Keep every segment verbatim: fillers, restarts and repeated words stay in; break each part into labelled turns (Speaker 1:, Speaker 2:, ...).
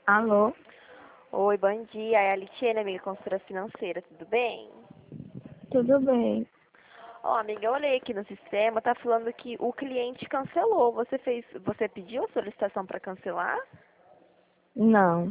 Speaker 1: Alô?
Speaker 2: Oi, bom dia. É a Litiene, amiga consultora financeira, tudo bem?
Speaker 1: Tudo bem?
Speaker 2: Ó, amiga, eu olhei aqui no sistema, tá falando que o cliente cancelou. Você fez, você pediu a solicitação para cancelar?
Speaker 1: Não.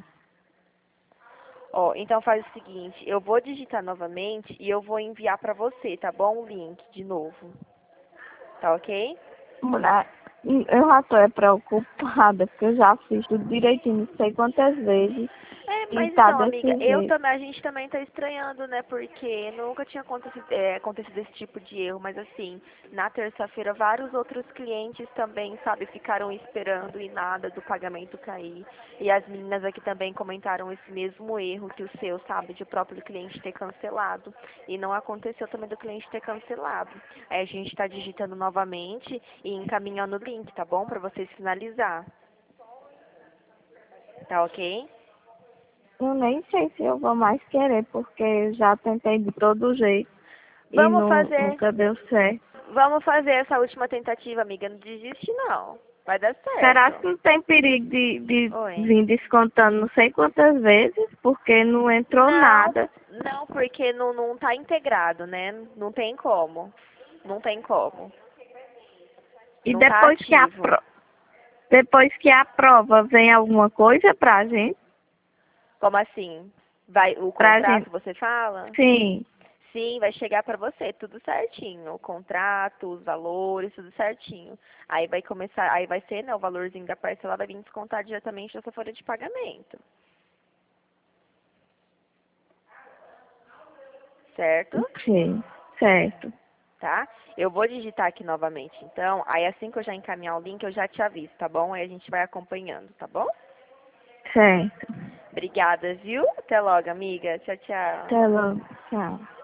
Speaker 2: Ó, então faz o seguinte, eu vou digitar novamente e eu vou enviar para você, tá bom? O link de novo. Tá ok?
Speaker 1: Mulher, eu já tô é preocupada, porque eu já fiz tudo direitinho, não sei quantas vezes,
Speaker 2: É,
Speaker 1: e
Speaker 2: mas
Speaker 1: tá
Speaker 2: então,
Speaker 1: desse
Speaker 2: amiga, eu
Speaker 1: jeito.
Speaker 2: também, a gente também tá estranhando, né? Porque nunca tinha acontecido, é, acontecido esse tipo de erro, mas assim, na terça-feira vários outros clientes também, sabe, ficaram esperando e nada do pagamento cair. E as meninas aqui também comentaram esse mesmo erro que o seu, sabe, de o próprio cliente ter cancelado. E não aconteceu também do cliente ter cancelado. Aí a gente tá digitando novamente e encaminhando o link, tá bom? Pra vocês finalizar. Tá ok?
Speaker 1: Eu nem sei se eu vou mais querer, porque eu já tentei de todo jeito e
Speaker 2: Vamos
Speaker 1: não,
Speaker 2: fazer.
Speaker 1: nunca deu certo.
Speaker 2: Vamos fazer essa última tentativa, amiga. Não desiste, não. Vai dar
Speaker 1: Será
Speaker 2: certo.
Speaker 1: que não tem perigo de, de
Speaker 2: Oi.
Speaker 1: vir descontando não sei quantas vezes, porque não entrou
Speaker 2: Não,
Speaker 1: nada?
Speaker 2: não, porque não, não tá integrado, né? Não tem como. Não tem como.
Speaker 1: E
Speaker 2: Não tá
Speaker 1: depois que a,
Speaker 2: ativo.
Speaker 1: pro- depois que a prova vem alguma coisa pra gente?
Speaker 2: Como assim? Vai o
Speaker 1: Pra gente,
Speaker 2: contrato, você fala?
Speaker 1: sim.
Speaker 2: Sim, vai chegar pra você, tudo certinho. O contrato, os valores, tudo certinho. Aí vai começar, aí vai ser, né, o valorzinho da parcela vai vir descontar diretamente da sua folha de pagamento. Certo?
Speaker 1: Sim, certo.
Speaker 2: Tá? Eu vou digitar aqui novamente, então. Aí assim que eu já encaminhar o link, eu já te aviso, tá bom? Aí a gente vai acompanhando, tá bom?
Speaker 1: Certo.
Speaker 2: Obrigada, viu? Até logo, amiga. Tchau, tchau.
Speaker 1: Até logo. Tchau.